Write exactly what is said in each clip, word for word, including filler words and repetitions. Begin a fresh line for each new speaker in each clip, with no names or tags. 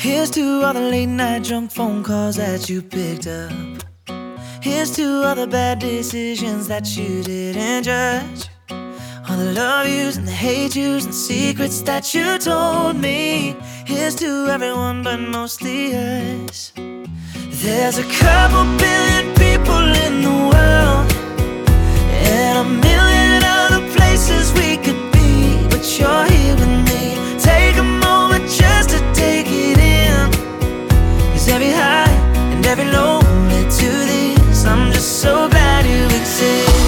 Here's to all the late night drunk phone calls that you picked up. Here's to all the bad decisions that you didn't judge. All the love yous and the hate yous and secrets that you told me. Here's to everyone but mostly us. There's a couple billion people in the world, and a million other places we could be, but you're here with me. Take a moment just to take it in, 'cause every high and every low led to this. I'm just so glad you exist.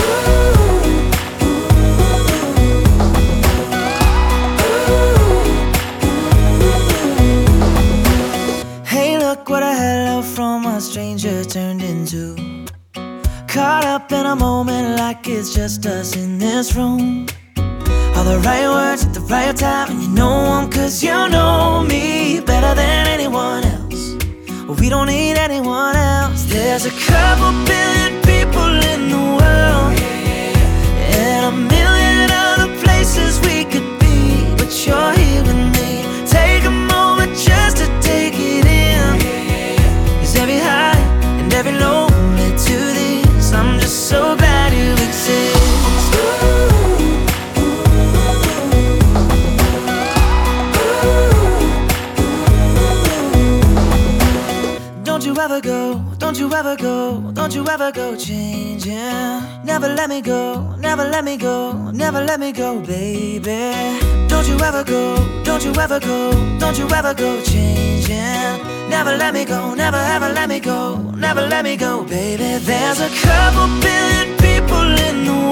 Hey, look what a hello from a stranger turned into. Caught up in a moment like it's just us in this room. All the right words at the right time, and you know them 'cause you know me better than anyone else. We don't need anyone else. There's a couple billion people in the world, and a million other places we could be, but you're here with me. Take a moment just to take it in, 'cause every high and every low led to this. I'm just so glad you exist. Don't you ever go, don't you ever go, don't you ever go changing. Never let me go, never let me go, never let me go, baby. Don't you ever go, don't you ever go, don't you ever go changing. Never let me go, never ever let me go, never let me go, baby. There's a couple billion people in the